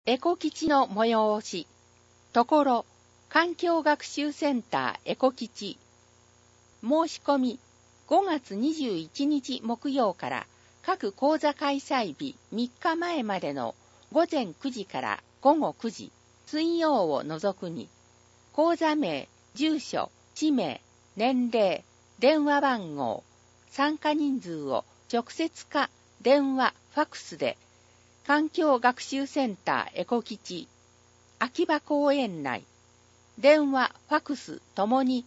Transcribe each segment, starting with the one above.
エコ基地の催し。ところ、環境学習センターエコ基地。申し込み、5月21日木曜から各講座開催日3日前までの午前9時から午後9時、水曜を除くに、講座名、住所、氏名、年齢、電話番号、参加人数を直接か電話、ファクスで、環境学習センターエコ基地、秋葉公園内、電話、ファクスともに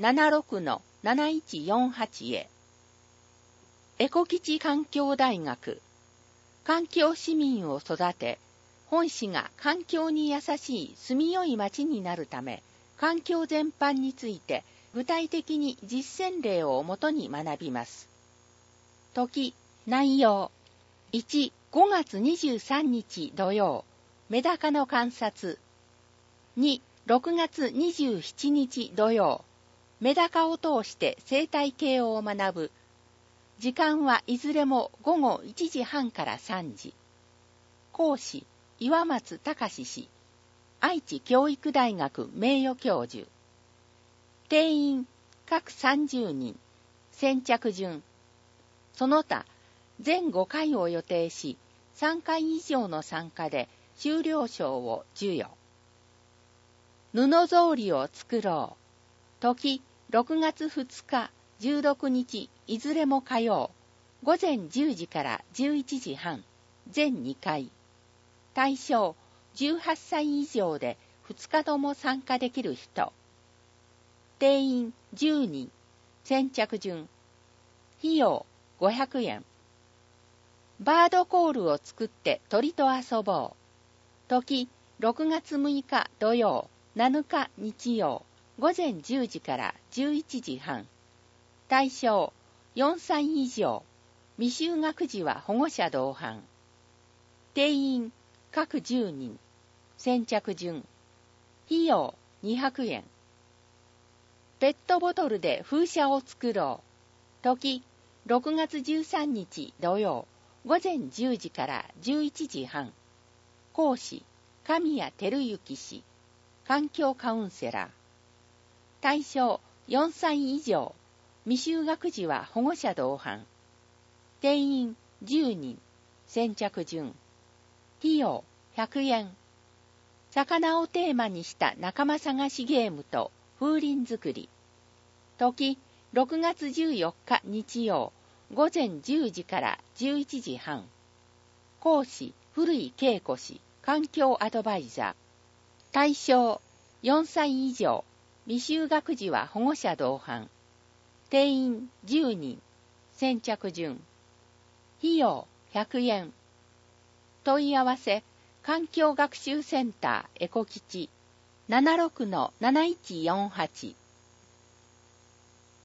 76-7148 へ。エコ基地環境大学、環境市民を育て、本市が環境に優しい住みよい町になるため、環境全般について具体的に実践例をもとに学びます。時、内容。1、5月23日土曜、メダカの観察。2、6月27日土曜、メダカを通して生態系を学ぶ。時間はいずれも午後1時半から3時。講師、岩松隆氏、愛知教育大学名誉教授。定員、各30人。先着順。その他、全5回を予定し、3回以上の参加で修了賞を授与。布草履を作ろう。時、6月2日、16日、いずれも火曜。午前10時から11時半。全2回。対象、18歳以上で2日とも参加できる人。定員10人。先着順。費用500円。バードコールを作って鳥と遊ぼう。時、6月6日土曜、7日日曜、午前10時から11時半。対象、4歳以上。未就学児は保護者同伴。定員、各10人。先着順。費用、200円。ペットボトルで風車を作ろう。時、6月13日土曜、午前10時から11時半。講師、神谷照之氏。環境カウンセラー。対象、4歳以上。未就学児は保護者同伴。定員、10人。先着順。費用、100円。魚をテーマにした仲間探しゲームと風鈴作り。時、6月14日日曜。午前10時から11時半。講師、古井恵子氏、環境アドバイザー。対象、4歳以上。未就学児は保護者同伴。定員10人。先着順。費用100円。問い合わせ、環境学習センターエコ基地 76-7148